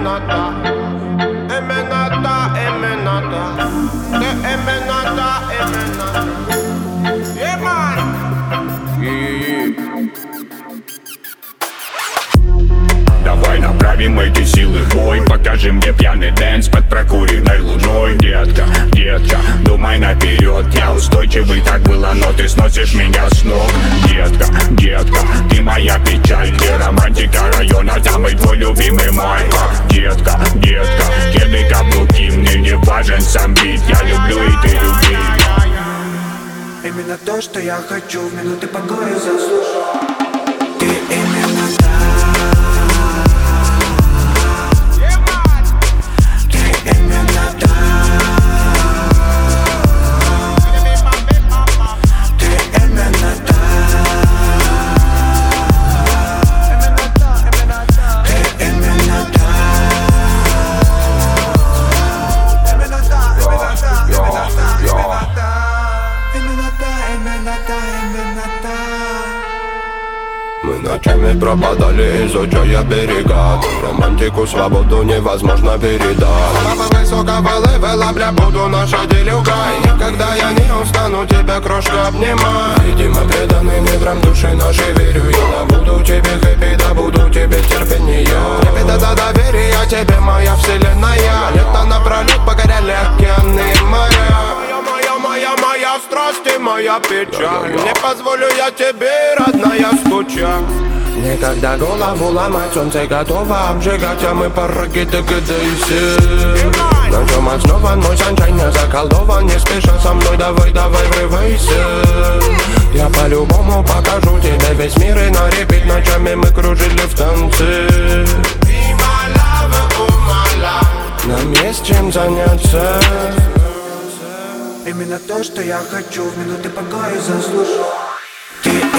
именно та. Именно та, именно та. Ты именно та, именно та. Yeah, man. Давай направим эти силы в бой. Покажи мне пьяный дэнс под прокуренной луной. Детка, детка, думай наперед. Я устойчивый, так было, но ты сносишь меня с ног. Детка, детка, ты моя печаль. Ты романтика района, самый твой любимый майка. Детка, детка, кеды, каблуки. Мне не важен сам бит, я люблю и ты люби. Именно то, что я хочу, в минуты покоя заслужу. Ты именно та. Мы ночами пропадали, изучая берега. Романтику, свободу невозможно передать. Папа высокого левела, бля, буду наша делюга. И никогда я не устану тебя, крошка, обнимать. Видимо, преданный недрам души нашей верю. Я буду тебе хэппи, да буду тебе терпение. Трепета до доверия тебе, моя вселенная. Лето напролет покоряли океаны и моря. Моя страсть и моя печаль. Не позволю я тебе, родная, скучать. Никогда голову ломать, солнце готово обжигать, а мы пороги догадайся. На чем основан мой саншайн, я заколдован, не спеша со мной, давай, давай, врывайся. Я по-любому покажу тебе весь мир, и на репит ночами мы кружили в танце. Нам есть чем заняться. Именно то, что я хочу, в минуты покоя заслужу. Ты